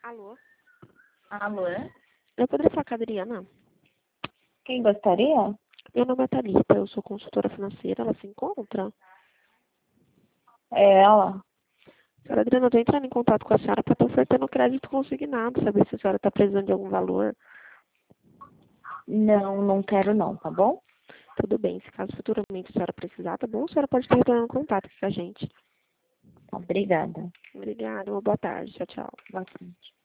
Alô? Alô? Eu poderia falar com a Adriana? Quem gostaria? Meu nome é Thalita, eu sou consultora financeira, ela se encontra? É ela? Senhora Adriana, eu estou entrando em contato com a senhora para estar ofertando crédito consignado, saber se a senhora está precisando de algum valor. Não, não quero não, tá bom? Tudo bem, se caso futuramente a senhora precisar, tá bom? A senhora pode estar retornando contato com a gente. Obrigada. Obrigada, uma boa tarde, tchau, tchau. Bastante.